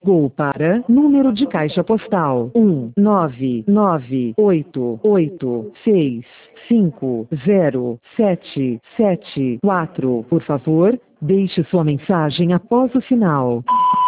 Ligou para número de caixa postal 19988650774. Por favor, deixe sua mensagem após o sinal.